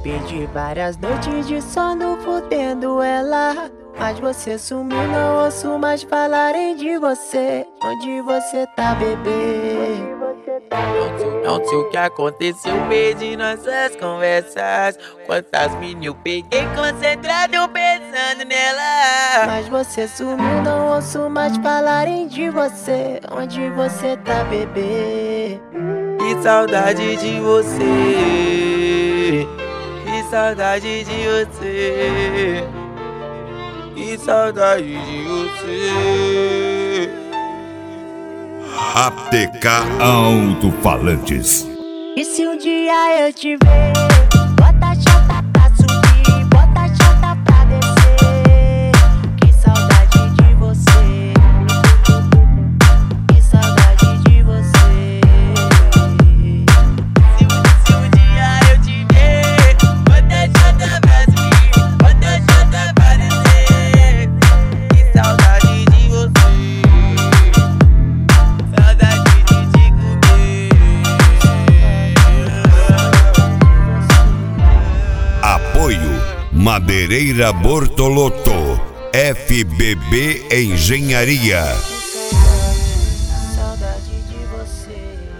Perdi várias noites de sono fudendo ela, mas você sumiu, não ouço mais falarem de você. Onde você tá, bebê? Não sei o que aconteceu, perdi nossas conversas. Quantas mini eu peguei concentrado pensando nela, mas você sumiu, não ouço mais falarem de você. Onde você tá, bebê? Que saudade de você, que saudade de você, que saudade de você. ATK Alto-Falantes. E se um dia eu te ver, bota a chata pra subir, bota a chata pra descer. Que saudade de você, que saudade de você. Se um dia eu te ver, bota a chata pra subir, bota a chata pra descer. Que saudade de você, saudade de te comer. Apoio Madeireira Bortolotto, FBB Engenharia. Saudade de você.